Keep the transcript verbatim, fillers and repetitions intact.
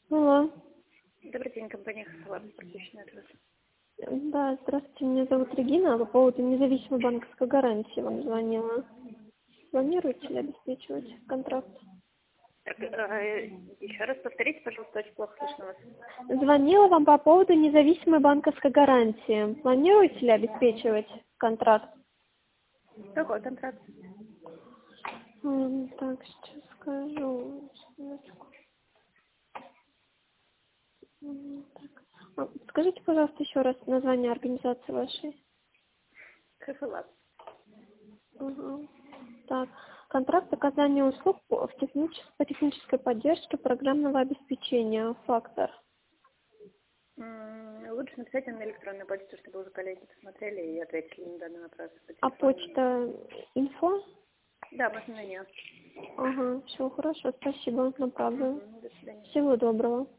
Алло. Добрый день, компания Хасалат, пропущенный от вас. Да, здравствуйте, меня зовут Регина. По поводу независимой банковской гарантии вам звонила. Планируете ли обеспечивать контракт? Так, э, еще раз повторите, пожалуйста, очень плохо слышно вас. Звонила вам по поводу независимой банковской гарантии. Планируете ли обеспечивать контракт? Какой контракт? М, Так, сейчас скажу. Минуточку. М, так. А, Скажите, пожалуйста, еще раз название организации вашей. Хасалат. Угу. Так, контракт оказания услуг по, в технич- по технической поддержке программного обеспечения «Фактор». М, Лучше написать на электронную почту, чтобы уже коллеги посмотрели и ответили на данный вопрос по А телефону. почта инфо? Да, можно на нее. Ага, все хорошо, спасибо, направлю. Мгм, До свидания. Всего доброго.